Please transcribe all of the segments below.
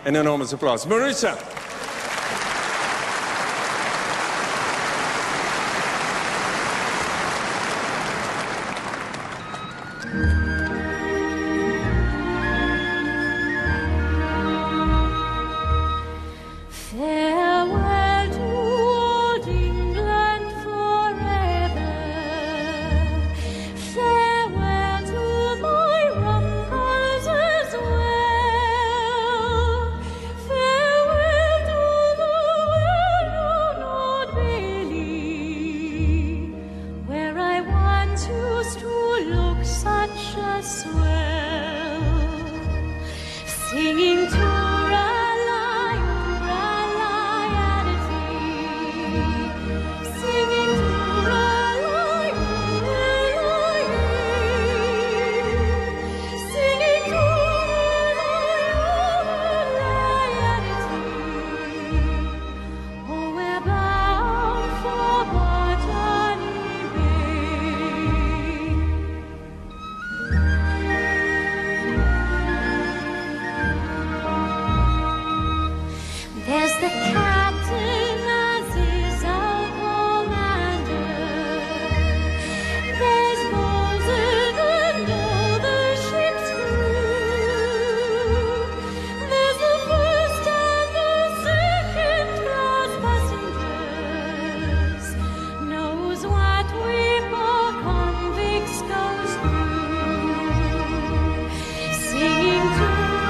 Een enormous applaus. Marissa. Singing to There's the captain as is our commander. There's Moses and all the ship's crew. There's the first and the second class passengers. Knows what we poor convicts goes through. Singing to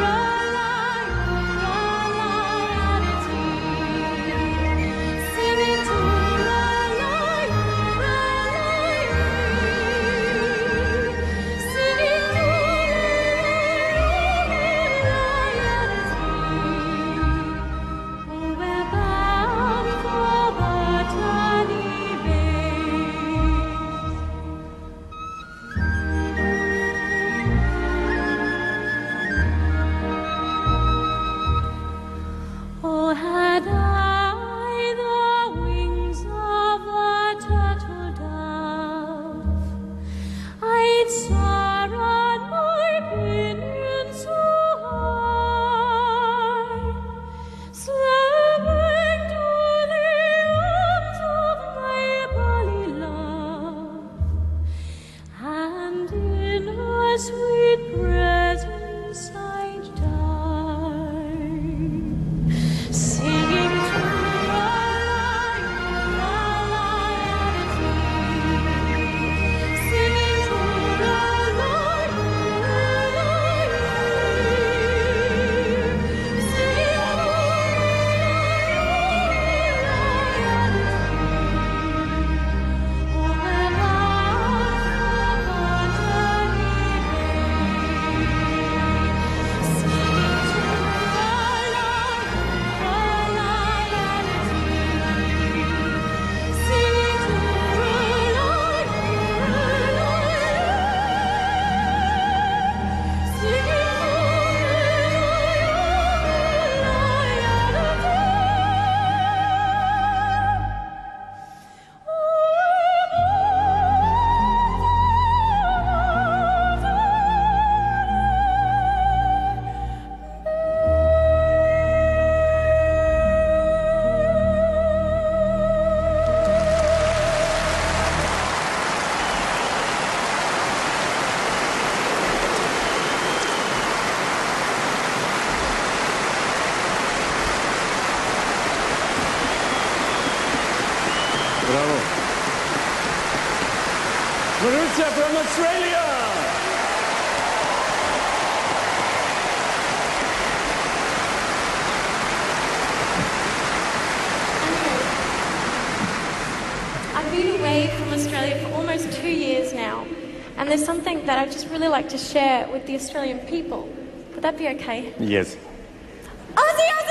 had I the wings of a turtle dove, I'd soar on my pinions so high, slipping to the arms of my Polly love, and in her sweet presence I'd die. Singing to Bravo. Marissa from Australia. I've been away from Australia for almost 2 years now, and there's something that I'd just really like to share with the Australian people. Would that be okay? Yes. Aussie!